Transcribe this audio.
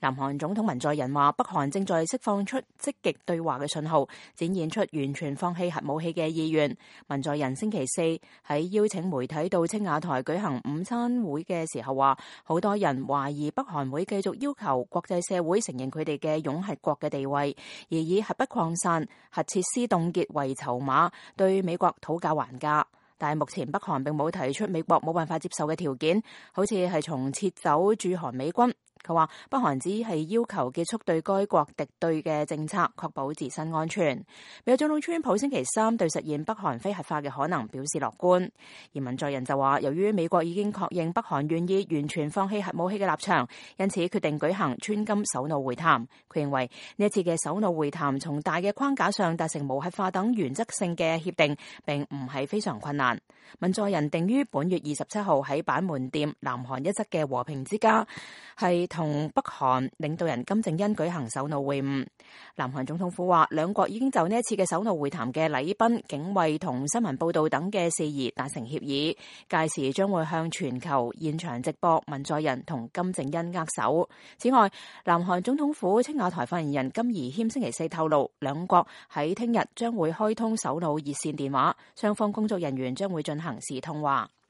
南韓總統文在寅話，北韓正在釋放出積極對話嘅信號，展現出完全放棄核武器嘅意願。文在寅星期四喺邀請媒體到青瓦台舉行午餐會嘅時候話，好多人懷疑北韓會繼續要求國際社會承認佢哋嘅擁核國嘅地位，而以核不擴散、核設施凍結為籌碼，對美國討價還價。但係目前北韓並冇提出美國冇辦法接受嘅條件，好似係從撤走駐韓美軍。佢話北韓只係要求結束對該國敵對嘅政策，確保自身安全。美國總統川普星期三對實現北韓非核化嘅可能表示樂觀，而文在寅就話，由於美國已經確認北韓願意完全放棄核武器嘅立場，因此決定舉行川金首腦會談。佢認為呢一次嘅首腦會談從大嘅框架上達成無核化等原則性嘅協定，並唔係非常困難。文在寅定於本月27號喺板門店南韓一側嘅和平之家係同北韓領導人金正恩舉行首腦會晤。南韓總統府話，兩國已經就呢一次嘅首腦會談嘅禮賓、警衛同新聞報道等嘅事宜達成協議，屆時將會向全球現場直播文在寅同金正恩握手。此外，南韓總統府青瓦台發言人金宜謙星期四透露，兩國喺聽日將會開通首腦熱線電話，雙方工作人員將會進行視通話。